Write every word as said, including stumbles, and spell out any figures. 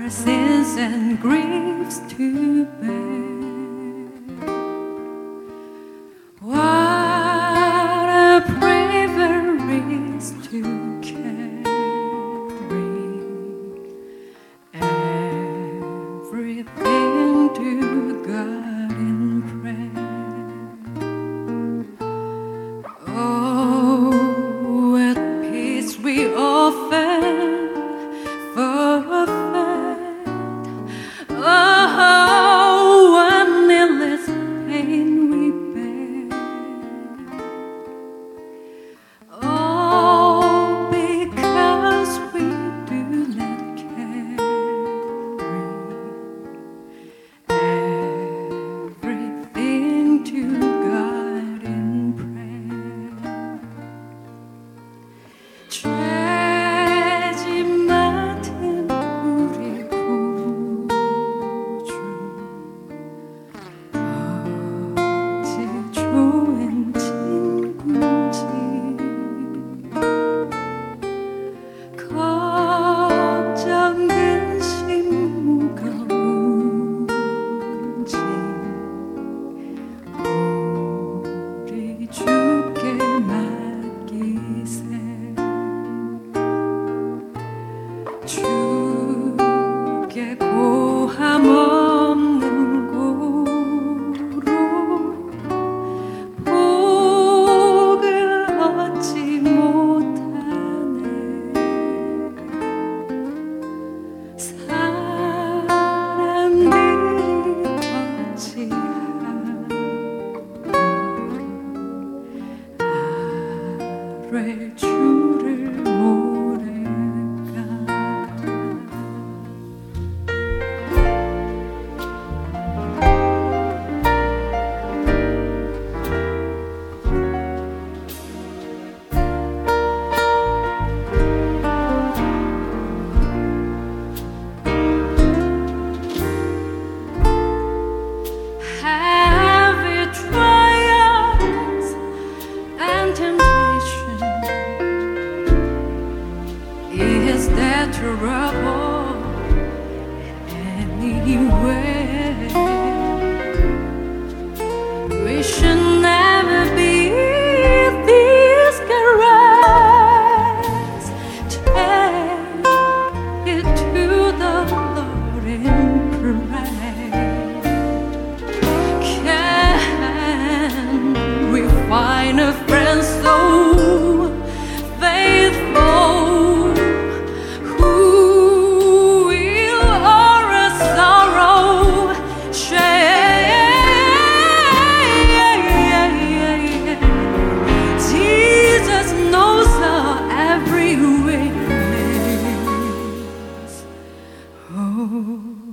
our sins and griefs to bear. What a privilege to carry everything to God in prayer. Oh, what peace we often forfeit. Oh, what needless pain we bear. All because we do not carry everything to God in prayer. 죄지 맡은 우리 구주, 어찌 좋은 친구인지, 걱정 근심 무거운지 우리 주께 맡기세. 주께 고함 없는 고로 복을 얻지 못하네. 사람들이 어찌하여 아뢰 주를 모를까. Heavy trials and temptation, is that trouble anywhere? We should never be discouraged. Take it to the Lord in prayer. Can we find a friend so faithful, who will our sorrow share? Jesus knows our every weakness. Oh,